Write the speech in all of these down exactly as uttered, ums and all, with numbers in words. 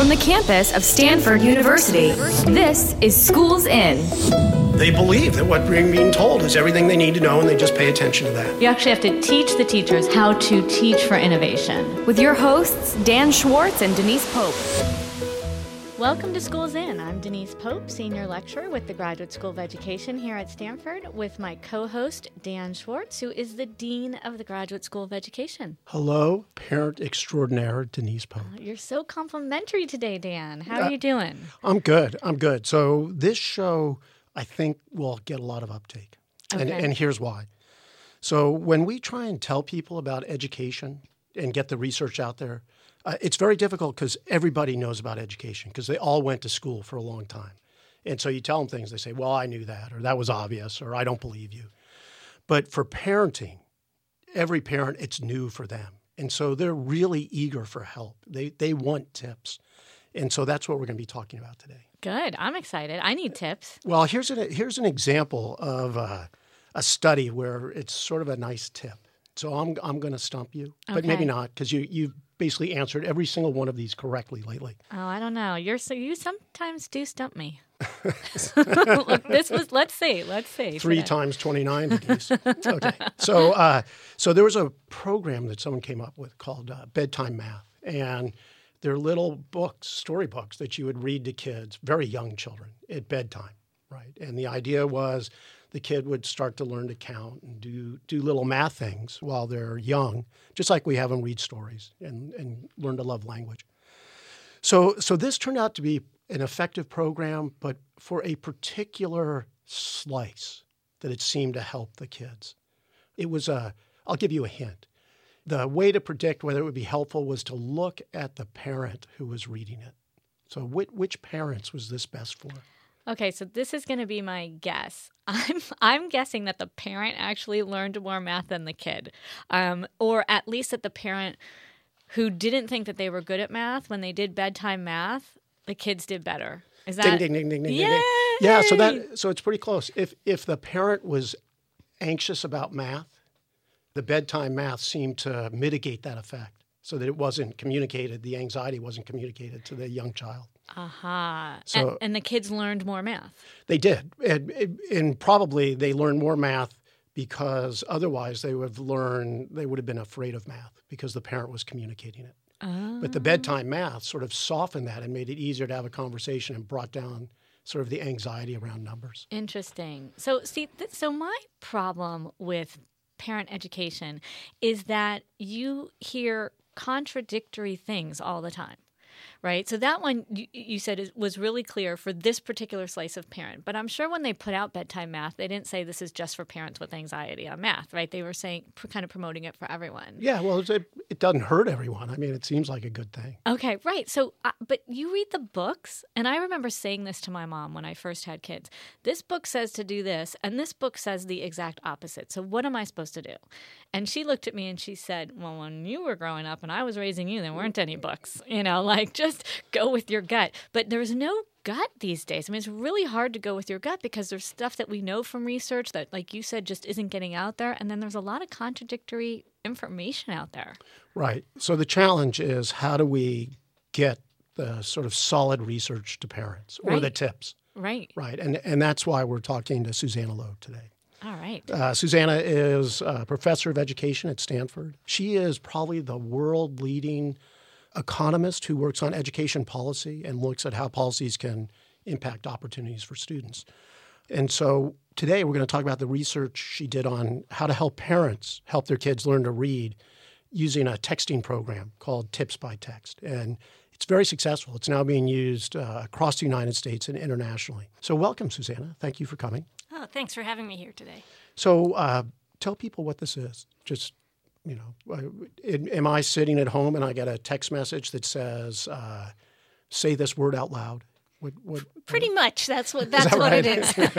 from the campus of Stanford University. This is Schools In. They believe that what they're being told is everything they need to know, and they just pay attention to that. You actually have to teach the teachers how to teach for innovation. With your hosts, Dan Schwartz and Denise Pope. Welcome to Schools In. I'm Denise Pope, Senior Lecturer with the Graduate School of Education here at Stanford, with my co-host, Dan Schwartz, who is the Dean of the Graduate School of Education. Hello, parent extraordinaire Denise Pope. Oh, you're so complimentary today, Dan. How are uh, you doing? I'm good. I'm good. So this show, I think, will get a lot of uptake. Okay. And, and here's why. So when we try and tell people about education and get the research out there, Uh, it's very difficult because everybody knows about education because they all went to school for a long time. And so you tell them things, they say, well, I knew that, or that was obvious, or I don't believe you. But for parenting, every parent, it's new for them. And so they're really eager for help. They they want tips. And so that's what we're going to be talking about today. Good. I'm excited. I need tips. Well, here's an, here's an example of uh, a study where it's sort of a nice tip. So I'm I'm going to stump you, but okay. maybe not, because you you've basically answered every single one of these correctly lately. Oh, I don't know. You're so you sometimes do stump me. Look, this was let's see, let's see. Three today. times twenty-nine degrees. Okay, so uh, so there was a program that someone came up with called uh, Bedtime Math, and they're little books, storybooks that you would read to kids, very young children, at bedtime, right? And the idea was the kid would start to learn to count and do do little math things while they're young, just like we have them read stories and, and learn to love language. So so this turned out to be an effective program, but for a particular slice that it seemed to help the kids. It was a, I'll give you a hint. The way to predict whether it would be helpful was to look at the parent who was reading it. So which, which parents was this best for? Okay, so this is going to be my guess. I'm I'm guessing that the parent actually learned more math than the kid, um, or at least that the parent who didn't think that they were good at math, when they did bedtime math, the kids did better. Is that ding ding ding ding ding? Yay! ding. Yeah, so that so it's pretty close. If if the parent was anxious about math, the bedtime math seemed to mitigate that effect, so that it wasn't communicated. The anxiety wasn't communicated to the young child. Aha. Uh-huh. So, and, and the kids learned more math. They did. And, and probably they learned more math because otherwise they would have learned, they would have been afraid of math because the parent was communicating it. Oh. But the bedtime math sort of softened that and made it easier to have a conversation and brought down sort of the anxiety around numbers. Interesting. So, see, th- so my problem with parent education is that you hear contradictory things all the time. Right. So that one you, you said is, was really clear for this particular slice of parent. But I'm sure when they put out bedtime math, they didn't say this is just for parents with anxiety on math. Right. They were saying kind of promoting it for everyone. Yeah. Well, it, it doesn't hurt everyone. I mean, it seems like a good thing. OK. Right. So uh, but you read the books. And I remember saying this to my mom when I first had kids. This book says to do this. And this book says the exact opposite. So what am I supposed to do? And she looked at me and she said, well, when you were growing up and I was raising you, there weren't any books, you know, like just go with your gut. But there's no gut these days. I mean, it's really hard to go with your gut because there's stuff that we know from research that, like you said, just isn't getting out there. And then there's a lot of contradictory information out there. Right. So the challenge is, how do we get the sort of solid research to parents or right. the tips? Right. Right. And, and that's why we're talking to Susanna Loeb today. All right. Uh, Susanna is a professor of education at Stanford. She is probably the world-leading economist who works on education policy and looks at how policies can impact opportunities for students. And so today we're going to talk about the research she did on how to help parents help their kids learn to read using a texting program called Tips by Text. And it's very successful. It's now being used uh, across the United States and internationally. So welcome, Susanna. Thank you for coming. Oh, thanks for having me here today. So uh, tell people what this is. Just, you know, am I sitting at home and I get a text message that says, uh, say this word out loud? What, what, Pretty much. That's what that's that what right? it is.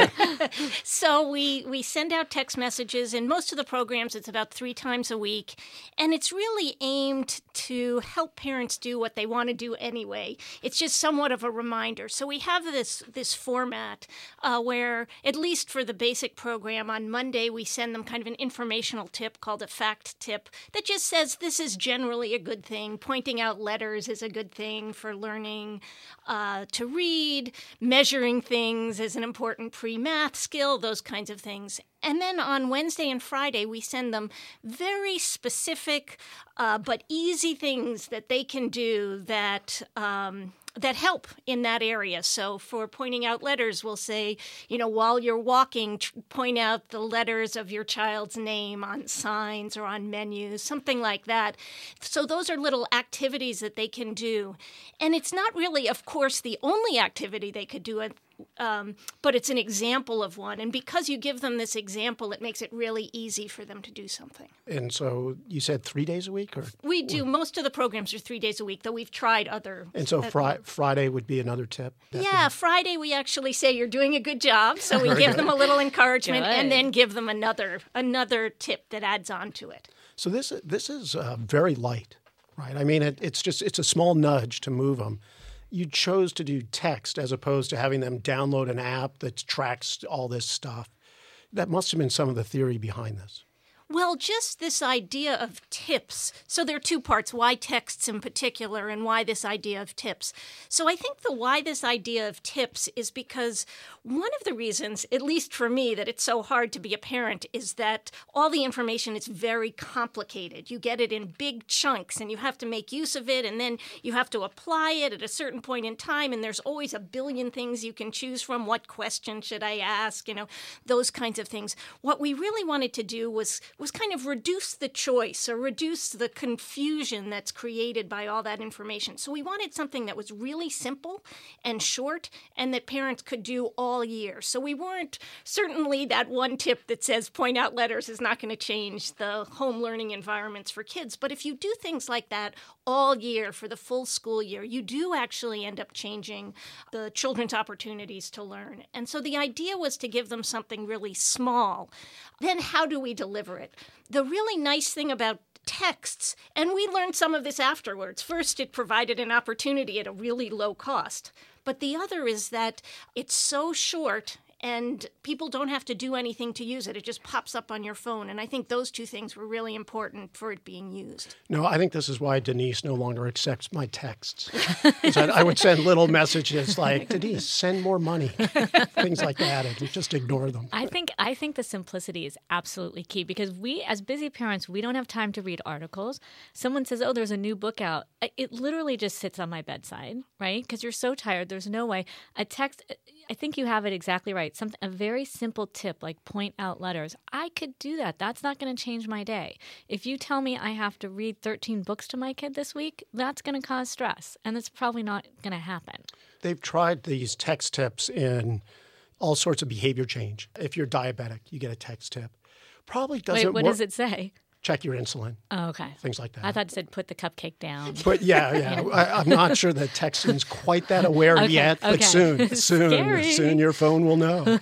So we, we send out text messages. In most of the programs, it's about three times a week. And it's really aimed to help parents do what they want to do anyway. It's just somewhat of a reminder. So we have this, this format uh, where, at least for the basic program, on Monday we send them kind of an informational tip called a fact tip that just says this is generally a good thing. Pointing out letters is a good thing for learning uh, to read. Measuring things is an important pre-math skill, those kinds of things. And then on Wednesday and Friday, we send them very specific uh, but easy things that they can do that um, that help in that area. So for pointing out letters, we'll say, you know, while you're walking, tr- point out the letters of your child's name on signs or on menus, something like that. So those are little activities that they can do. And it's not really, of course, the only activity they could do. Um, but it's an example of one. And because you give them this example, it makes it really easy for them to do something. And so you said three days a week? Or We do. Most of the programs are three days a week, though we've tried other. And so uh, fri- Friday would be another tip? Yeah, Friday we actually say you're doing a good job. So we give them a little encouragement Good. and then give them another another tip that adds on to it. So this this is uh, very light, right? I mean, it, it's just it's a small nudge to move them. You chose to do text as opposed to having them download an app that tracks all this stuff. That must have been some of the theory behind this. Well, just this idea of tips. So there are two parts, why texts in particular and why this idea of tips. So I think the why this idea of tips is because one of the reasons, at least for me, that it's so hard to be a parent is that all the information is very complicated. You get it in big chunks and you have to make use of it and then you have to apply it at a certain point in time and there's always a billion things you can choose from. What question should I ask? You know, those kinds of things. What we really wanted to do was was kind of reduce the choice or reduce the confusion that's created by all that information. So we wanted something that was really simple and short and that parents could do all year. So we weren't, certainly that one tip that says point out letters is not going to change the home learning environments for kids. But if you do things like that all year for the full school year, you do actually end up changing the children's opportunities to learn. And so the idea was to give them something really small. Then how do we deliver it? The really nice thing about texts, and we learned some of this afterwards. First, it provided an opportunity at a really low cost. But the other is that it's so short and people don't have to do anything to use it. It just pops up on your phone. And I think those two things were really important for it being used. No, I think this is why Denise no longer accepts my texts. I, I would send little messages like, Denise, send more money, things like that, and just ignore them. I think I think the simplicity is absolutely key because we, as busy parents, we don't have time to read articles. Someone says, oh, there's a new book out. It literally just sits on my bedside, right? Because you're so tired. There's no way. A text, I think you have it exactly right. Something, a very simple tip like point out letters. I could do that. That's not going to change my day. If you tell me I have to read thirteen books to my kid this week, that's going to cause stress, and it's probably not going to happen. They've tried these text tips in all sorts of behavior change. If you're diabetic, you get a text tip. Probably doesn't Wait, work. what does it say? Check your insulin. Oh, okay. Things like that. I thought it said put the cupcake down. But yeah, yeah. I, I'm not sure that texting's quite that aware Okay, yet, but okay. soon, soon, Scary. soon your phone will know.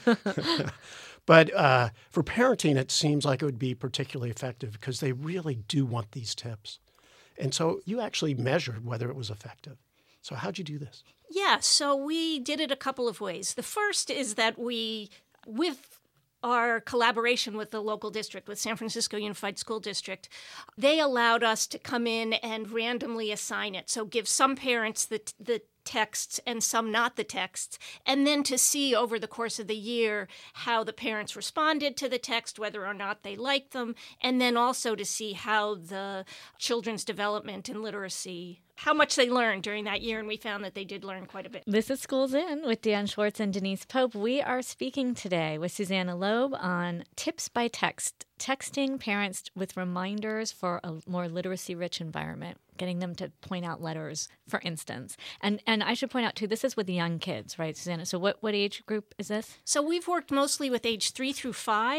But uh, for parenting, it seems like it would be particularly effective because they really do want these tips. And so you actually measured whether it was effective. So how'd you do this? Yeah, so we did it a couple of ways. The first is that we, with our collaboration with the local district, with San Francisco Unified School District, they allowed us to come in and randomly assign it. So give some parents the the texts and some not the texts, and then to see over the course of the year how the parents responded to the text, whether or not they liked them, and then also to see how the children's development and literacy, how much they learned during that year, and we found that they did learn quite a bit. This is Schools In with Dan Schwartz and Denise Pope. We are speaking today with Susanna Loeb on tips by text, texting parents with reminders for a more literacy-rich environment, getting them to point out letters, for instance. And and I should point out, too, this is with young kids, right, Susanna? So what, what age group is this? So we've worked mostly with age three through five,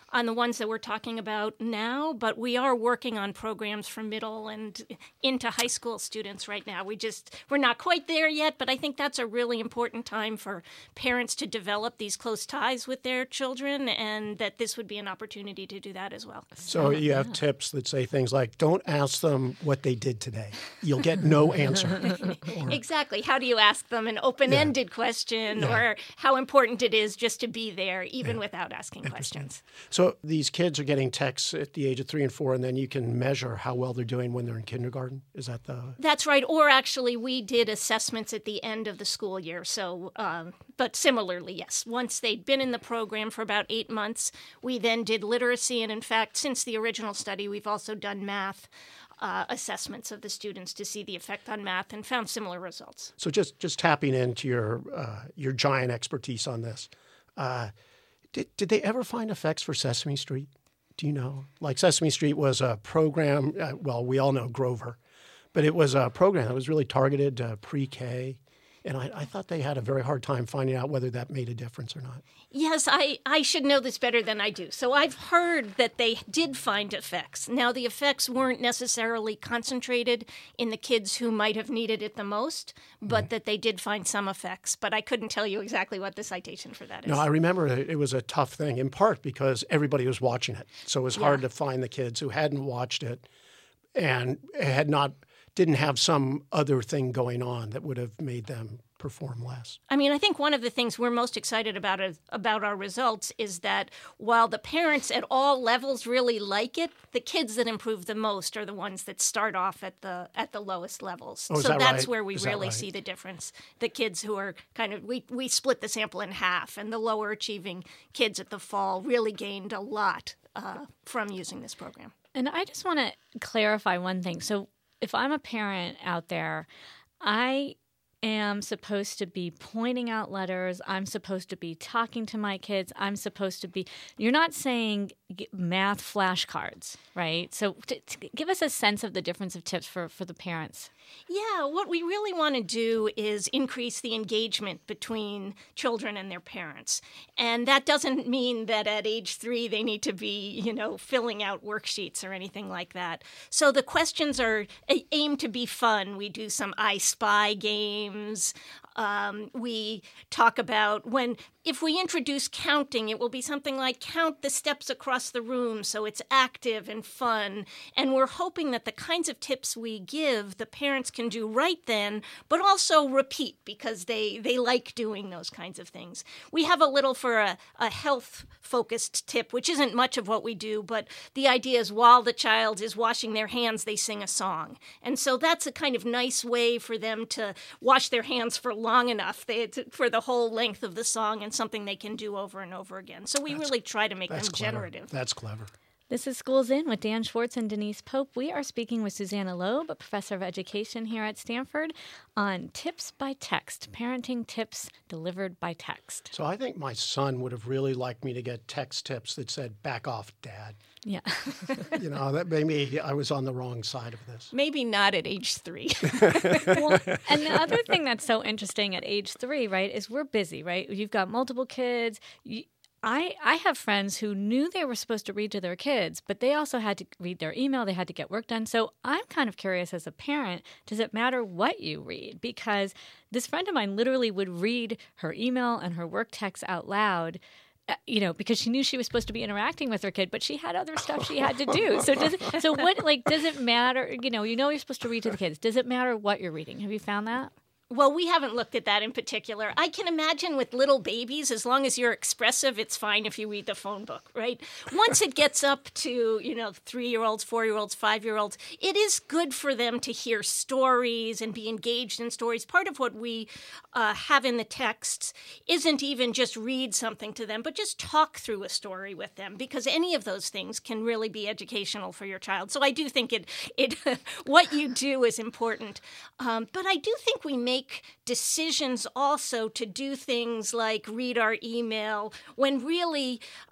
on the ones that we're talking about now, but we are working on programs for middle and into high school students right now. We just, we're not quite there yet, but I think that's a really important time for parents to develop these close ties with their children, and that this would be an opportunity to do that as well. So you have tips that say things like, don't ask them what they did today. You'll get no answer. Or, exactly. How do you ask them an open-ended yeah. question, yeah. or how important it is just to be there, even yeah. without asking questions? So these kids are getting texts at the age of three and four, and then you can measure how well they're doing when they're in kindergarten? Is that the... That's right. Or actually, we did assessments at the end of the school year. So, um, but similarly, yes. Once they'd been in the program for about eight months, we then did literacy. And in fact, since the original study, we've also done math uh, assessments of the students to see the effect on math, and found similar results. So just, just tapping into your, uh, your giant expertise on this, uh, did, did they ever find effects for Sesame Street? Do you know? Like Sesame Street was a program, uh, well, we all know Grover, but it was a program that was really targeted to pre-K. And I, I thought they had a very hard time finding out whether that made a difference or not. Yes, I, I should know this better than I do. So I've heard that they did find effects. Now, the effects weren't necessarily concentrated in the kids who might have needed it the most, but mm-hmm. that they did find some effects. But I couldn't tell you exactly what the citation for that is. No, I remember it was a tough thing, in part because everybody was watching it. So it was yeah. hard to find the kids who hadn't watched it and had not... didn't have some other thing going on that would have made them perform less. I mean, I think one of the things we're most excited about is, about our results is that while the parents at all levels really like it, the kids that improve the most are the ones that start off at the at the lowest levels. Oh, is so that that's right? where we Is that really right? see the difference. The kids who are kind of, we, we split the sample in half, and the lower achieving kids at the fall really gained a lot uh, from using this program. And I just want to clarify one thing. So if I'm a parent out there, I am supposed to be pointing out letters. I'm supposed to be talking to my kids. I'm supposed to be – you're not saying math flashcards, right? So t- t- give us a sense of the difference of tips for, for the parents. Yeah, what we really want to do is increase the engagement between children and their parents. And that doesn't mean that at age three they need to be, you know, filling out worksheets or anything like that. So the questions are aimed to be fun. We do some I Spy games. Um, we talk about when, if we introduce counting, it will be something like count the steps across the room, so it's active and fun. And we're hoping that the kinds of tips we give, the parents can do right then, but also repeat because they, they like doing those kinds of things. We have a little for a, a health-focused tip, which isn't much of what we do, but the idea is while the child is washing their hands, they sing a song. And so that's a kind of nice way for them to wash their hands for long enough they, for the whole length of the song, and something they can do over and over again. So we That's, really try to make them clever. generative. That's clever. This is Schools In with Dan Schwartz and Denise Pope. We are speaking with Susanna Loeb, a professor of education here at Stanford, on tips by text, parenting tips delivered by text. So I think my son would have really liked me to get text tips that said, back off, Dad. Yeah. You know, that maybe I was on the wrong side of this. Maybe not at age three. Well, and the other thing that's so interesting at age three, right, is we're busy, right? You've got multiple kids. You, I, I have friends who knew they were supposed to read to their kids, but they also had to read their email. They had to get work done. So I'm kind of curious as a parent, does it matter what you read? Because this friend of mine literally would read her email and her work text out loud, you know, because she knew she was supposed to be interacting with her kid, but she had other stuff she had to do. So does it, so what, like, does it matter? You know, you know you're supposed to read to the kids. Does it matter what you're reading? Have you found that? Well, we haven't looked at that in particular. I can imagine with little babies, as long as you're expressive, it's fine if you read the phone book, right? Once it gets up to, you know, three-year-olds, four-year-olds, five-year-olds, it is good for them to hear stories and be engaged in stories. Part of what we uh, have in the texts isn't even just read something to them, but just talk through a story with them, because any of those things can really be educational for your child. So I do think it, it what you do is important. Um, but I do think we make decisions also to do things like read our email when really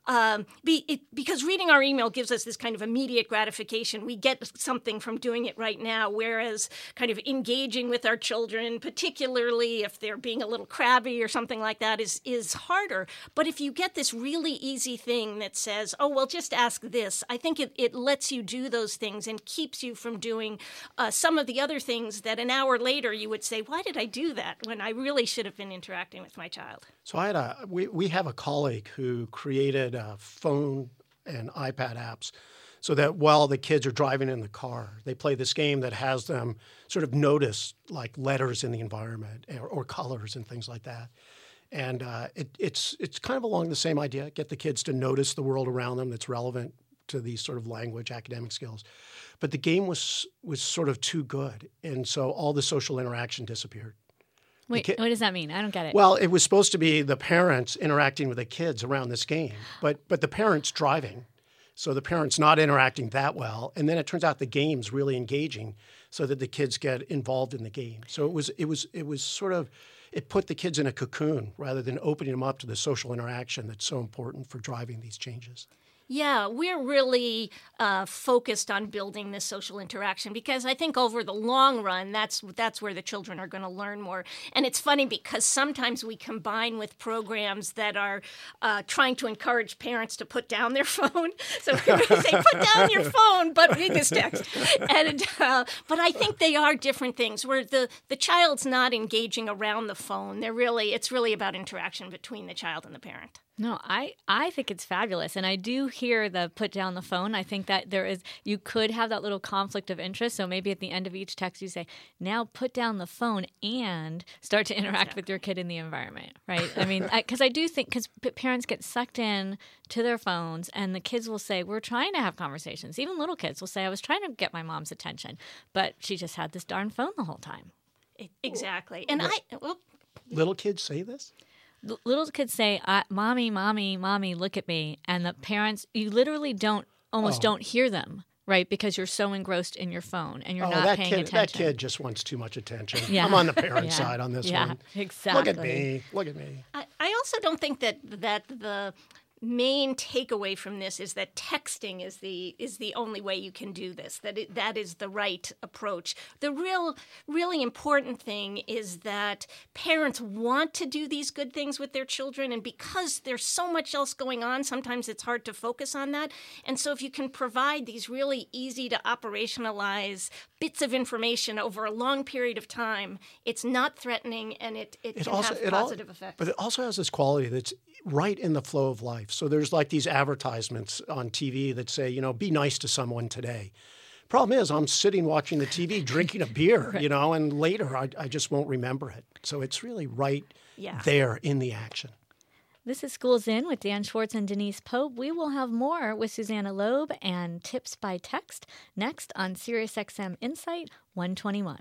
um, be, it, because reading our email gives us this kind of immediate gratification. We get something from doing it right now, whereas kind of engaging with our children, particularly if they're being a little crabby or something like that, is, is harder. But if you get this really easy thing that says, oh, well, just ask this, I think it, it lets you do those things and keeps you from doing uh, some of the other things that an hour later you would say, why did I do that when I really should have been interacting with my child? So I had a we, we have a colleague who created a phone and iPad apps so that while the kids are driving in the car, they play this game that has them sort of notice like letters in the environment or, or colors and things like that. And uh, it, it's it's kind of along the same idea, get the kids to notice the world around them that's relevant to these sort of language, academic skills. But the game was was sort of too good, and so all the social interaction disappeared. Wait, ki- what does that mean? I don't get it. Well, it was supposed to be the parents interacting with the kids around this game, but but the parents driving, so the parents not interacting that well, and then it turns out the game's really engaging, so that the kids get involved in the game. So it was it was it was sort of it put the kids in a cocoon rather than opening them up to the social interaction that's so important for driving these changes. Yeah, we're really uh, focused on building this social interaction because I think over the long run, that's that's where the children are going to learn more. And it's funny because sometimes we combine with programs that are uh, trying to encourage parents to put down their phone. So we say, put down your phone, but read this text. And uh, but I think they are different things where the, the child's not engaging around the phone. They're really it's really about interaction between the child and the parent. No, I, I think it's fabulous. And I do hear the put down the phone. I think that there is, you could have that little conflict of interest. So maybe at the end of each text you say, now put down the phone and start to interact exactly. with your kid in the environment, right? I mean, because I, I do think, because p- parents get sucked in to their phones and the kids will say, we're trying to have conversations. Even little kids will say, I was trying to get my mom's attention, but she just had this darn phone the whole time. Exactly. And well, I... Well, little kids say this? Little kids say, uh, "Mommy, mommy, mommy, look at me," and the parents, you literally don't, almost oh. don't hear them, right? Because you're so engrossed in your phone and you're oh, not that paying kid, attention. That kid just wants too much attention. Yeah. I'm on the parent yeah. side on this yeah, one. Exactly. Look at me. Look at me. I, I also don't think that that the main takeaway from this is that texting is the is the only way you can do this, that it, that is the right approach. The real really important thing is that parents want to do these good things with their children, and because there's so much else going on, sometimes it's hard to focus on that. And so if you can provide these really easy to operationalize bits of information over a long period of time, it's not threatening and it, it, it can also, have positive all, effects. But it also has this quality that's right in the flow of life. So there's like these advertisements on T V that say, you know, be nice to someone today. Problem is, I'm sitting watching the T V, drinking a beer, right. you know, and later I, I just won't remember it. So it's really right yeah. there in the action. This is Schools In with Dan Schwartz and Denise Pope. We will have more with Susanna Loeb and Tips by Text next on SiriusXM Insight one twenty-one.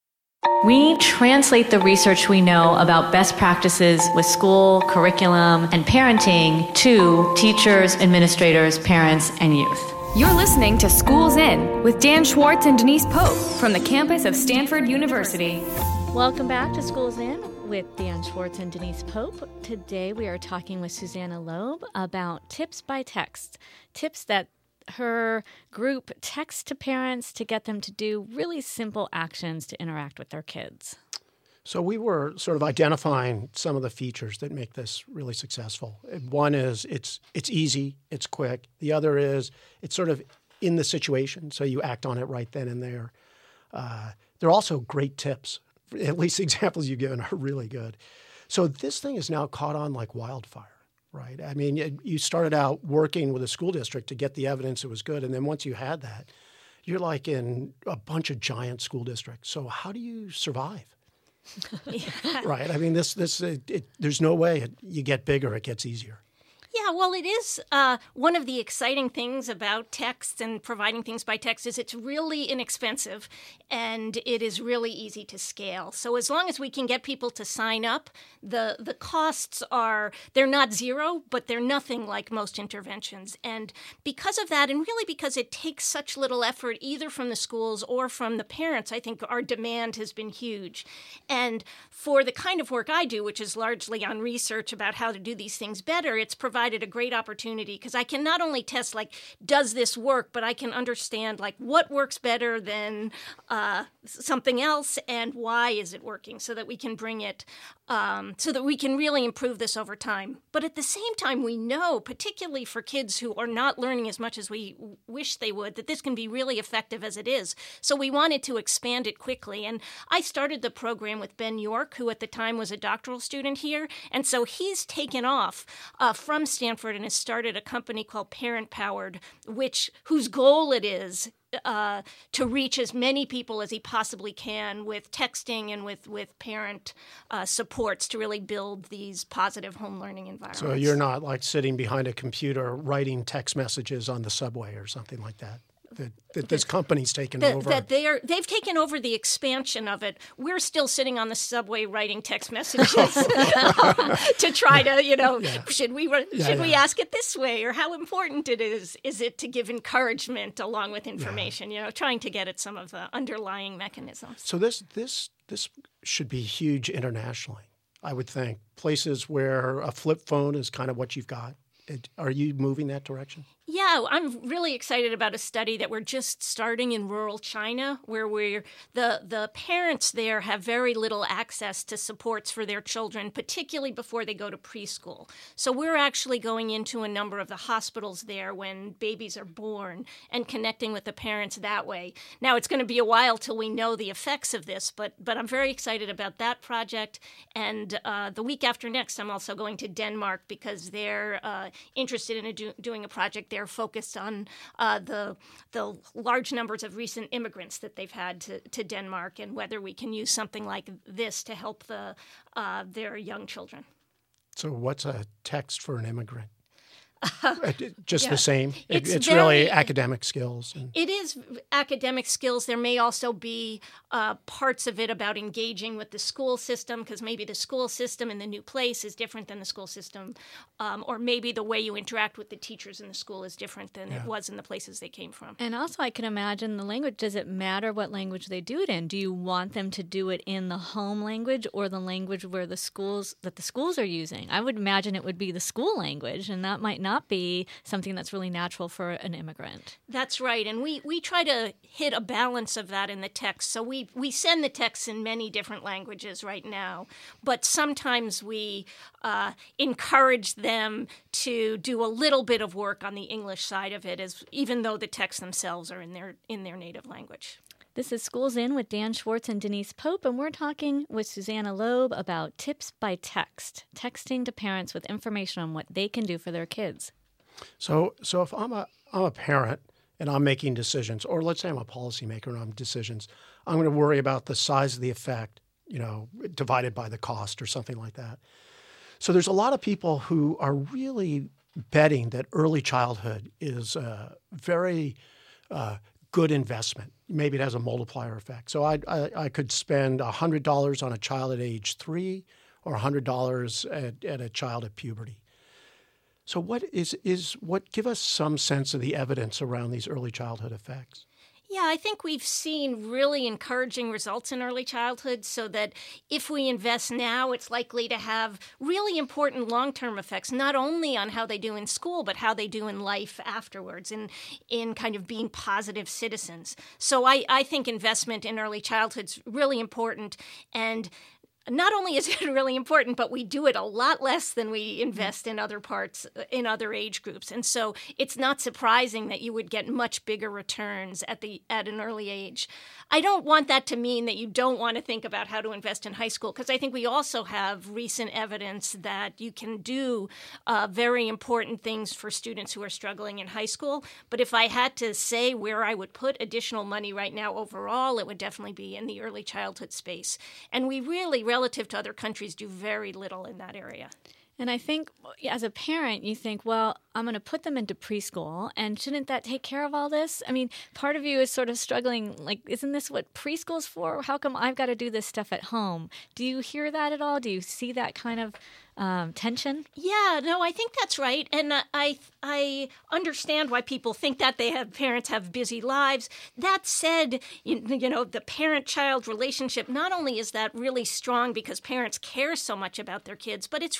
We translate the research we know about best practices with school, curriculum, and parenting to teachers, administrators, parents, and youth. You're listening to Schools In with Dan Schwartz and Denise Pope from the campus of Stanford University. Welcome back to Schools In with Dan Schwartz and Denise Pope. Today we are talking with Susanna Loeb about Tips by Text, tips that her group texts to parents to get them to do really simple actions to interact with their kids. So we were sort of identifying some of the features that make this really successful. One is it's it's easy, it's quick. The other is it's sort of in the situation, so you act on it right then and there. Uh, they're also great tips. At least the examples you've given are really good. So this thing is now caught on like wildfire. Right. I mean, you started out working with a school district to get the evidence it was good. And then once you had that, you're like in a bunch of giant school districts. So how do you survive? yeah. Right. I mean, this, this, it, it, there's no way it, you get bigger, it gets easier. Yeah, well, it is uh, one of the exciting things about text and providing things by text is it's really inexpensive and it is really easy to scale. So as long as we can get people to sign up, the the costs are, they're not zero, but they're nothing like most interventions. And because of that, and really because it takes such little effort either from the schools or from the parents, I think our demand has been huge. And for the kind of work I do, which is largely on research about how to do these things better, it's providing provided a great opportunity because I can not only test, like, does this work, but I can understand, like, what works better than uh, something else and why is it working so that we can bring it, um, so that we can really improve this over time. But at the same time, we know, particularly for kids who are not learning as much as we wish they would, that this can be really effective as it is. So we wanted to expand it quickly. And I started the program with Ben York, who at the time was a doctoral student here. And so he's taken off uh, from Stanford and has started a company called Parent Powered, which whose goal it is Uh, to reach as many people as he possibly can with texting and with, with parent uh, supports to really build these positive home learning environments. So you're not like sitting behind a computer writing text messages on the subway or something like that? That, that this company's taken that, over. That they are, they've taken over the expansion of it. We're still sitting on the subway writing text messages to try to, you know, yeah. should we should yeah, we yeah. ask it this way, or how important it is is it to give encouragement along with information? Yeah. You know, trying to get at some of the underlying mechanisms. So this this this should be huge internationally, I would think. Places where a flip phone is kind of what you've got. It, are you moving that direction? Yeah, I'm really excited about a study that we're just starting in rural China, where we're the the parents there have very little access to supports for their children, particularly before they go to preschool. So we're actually going into a number of the hospitals there when babies are born and connecting with the parents that way. Now, it's going to be a while till we know the effects of this, but but I'm very excited about that project. And uh, the week after next, I'm also going to Denmark because they're uh, interested in a do, doing a project there focused on uh, the the large numbers of recent immigrants that they've had to, to Denmark and whether we can use something like this to help the uh, their young children. So what's a text for an immigrant? Uh, Just yeah. the same? It's, it's very, really academic skills. And... It is academic skills. There may also be uh, parts of it about engaging with the school system, because maybe the school system in the new place is different than the school system, um, or maybe the way you interact with the teachers in the school is different than yeah. it was in the places they came from. And also, I can imagine the language. Does it matter what language they do it in? Do you want them to do it in the home language or the language where the schools that the schools are using? I would imagine it would be the school language, and that might not not be something that's really natural for an immigrant. That's right. And we, we try to hit a balance of that in the text. So we, we send the texts in many different languages right now, but sometimes we uh, encourage them to do a little bit of work on the English side of it, as even though the texts themselves are in their in their native language. This is Schools In with Dan Schwartz and Denise Pope, and we're talking with Susanna Loeb about tips by text, texting to parents with information on what they can do for their kids. So so if I'm a I'm a parent and I'm making decisions, or let's say I'm a policymaker and I'm decisions, I'm going to worry about the size of the effect, you know, divided by the cost or something like that. So there's a lot of people who are really betting that early childhood is a very uh, good investment. Maybe it has a multiplier effect. So I, I, I could spend one hundred dollars on a child at age three or one hundred dollars at, at a child at puberty. So what is, is what give us some sense of the evidence around these early childhood effects? Yeah, I think we've seen really encouraging results in early childhood, so that if we invest now, it's likely to have really important long-term effects, not only on how they do in school, but how they do in life afterwards, in, in kind of being positive citizens. So I, I think investment in early childhood is really important. And not only is it really important, but we do it a lot less than we invest in other parts, in other age groups. And so it's not surprising that you would get much bigger returns at the at an early age. I don't want that to mean that you don't want to think about how to invest in high school, because I think we also have recent evidence that you can do uh, very important things for students who are struggling in high school. But if I had to say where I would put additional money right now overall, it would definitely be in the early childhood space. And we really, relative to other countries, do very little in that area. And I think as a parent, you think, well, I'm going to put them into preschool, and shouldn't that take care of all this? I mean, part of you is sort of struggling, like, isn't this what preschool's for? How come I've got to do this stuff at home? Do you hear that at all? Do you see that kind of um, tension? Yeah, no, I think that's right. And I I understand why people think that. They have parents have busy lives. That said, you, you know, the parent-child relationship, not only is that really strong because parents care so much about their kids, but it's really an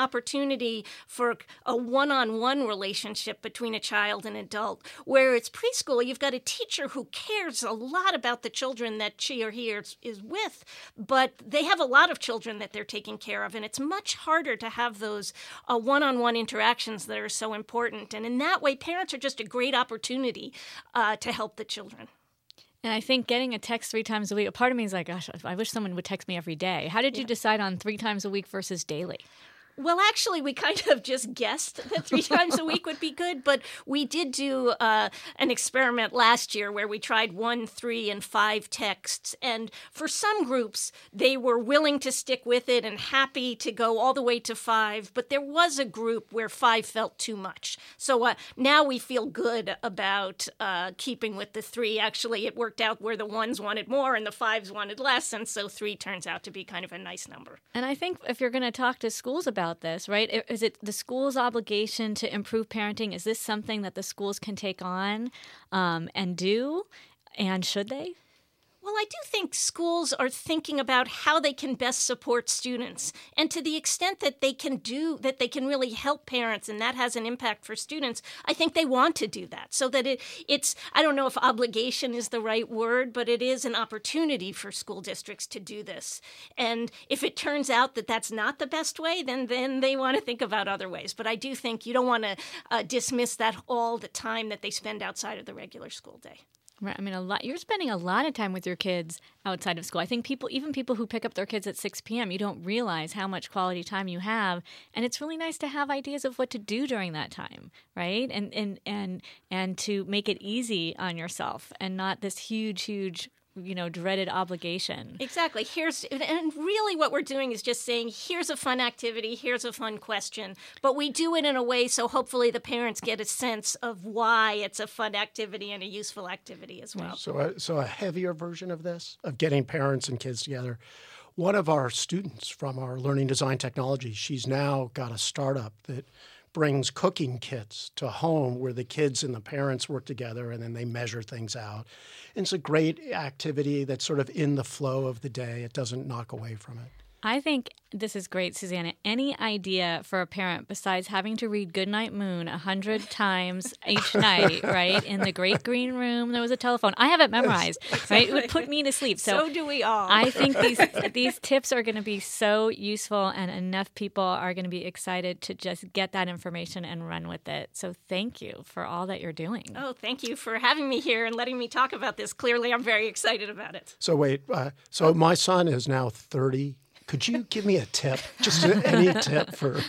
opportunity for a one-on-one relationship between a child and adult. Where it's preschool, you've got a teacher who cares a lot about the children that she or he is, is with, but they have a lot of children that they're taking care of, and it's much harder to have those uh, one-on-one interactions that are so important. And in that way, parents are just a great opportunity uh, to help the children. And I think getting a text three times a week, a part of me is like, gosh, I wish someone would text me every day. How did you Yeah. decide on three times a week versus daily? Well, actually, we kind of just guessed that three times a week would be good, but we did do uh, an experiment last year where we tried one, three, and five texts. And for some groups, they were willing to stick with it and happy to go all the way to five. But there was a group where five felt too much. So uh, now we feel good about uh, keeping with the three. Actually, it worked out where the ones wanted more and the fives wanted less. And so three turns out to be kind of a nice number. And I think if you're going to talk to schools about this, right? Is it the school's obligation to improve parenting? Is this something that the schools can take on um, and do? And should they? Well, I do think schools are thinking about how they can best support students. And to the extent that they can do, that they can really help parents and that has an impact for students, I think they want to do that. So that it, it's, I don't know if obligation is the right word, but it is an opportunity for school districts to do this. And if it turns out that that's not the best way, then, then they want to think about other ways. But I do think you don't want to uh, dismiss that all the time that they spend outside of the regular school day. Right. I mean, a lot. You're spending a lot of time with your kids outside of school. I think people, even people who pick up their kids at six p.m., you don't realize how much quality time you have, and it's really nice to have ideas of what to do during that time, right? And and and and to make it easy on yourself, and not this huge, huge, you know, dreaded obligation. Exactly. Here's and really what we're doing is just saying, here's a fun activity, here's a fun question, but we do it in a way so hopefully the parents get a sense of why it's a fun activity and a useful activity as well. So, a, so a heavier version of this, of getting parents and kids together. One of our students from our Learning Design Technology, she's now got a startup that brings cooking kits to home where the kids and the parents work together and then they measure things out. And it's a great activity that's sort of in the flow of the day. It doesn't knock away from it. I think this is great, Susanna. Any idea for a parent besides having to read Goodnight Moon a hundred times each night, right? In the great green room, there was a telephone. I have it memorized, right? It would put me to sleep. So, So do we all. I think these these tips are going to be so useful, and enough people are going to be excited to just get that information and run with it. So thank you for all that you're doing. Oh, thank you for having me here and letting me talk about this. Clearly, I'm very excited about it. So wait, uh, so my son is now thirty. Could you give me a tip, just any tip for,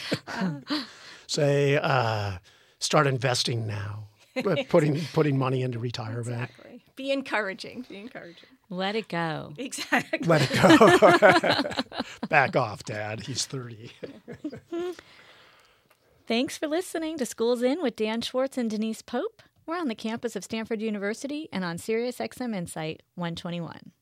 say, uh, start investing now, putting putting money into retirement? Exactly. Be encouraging. Be encouraging. Let it go. Exactly. Let it go. Back off, Dad. He's thirty. Thanks for listening to Schools In with Dan Schwartz and Denise Pope. We're on the campus of Stanford University and on Sirius X M Insight one twenty-one.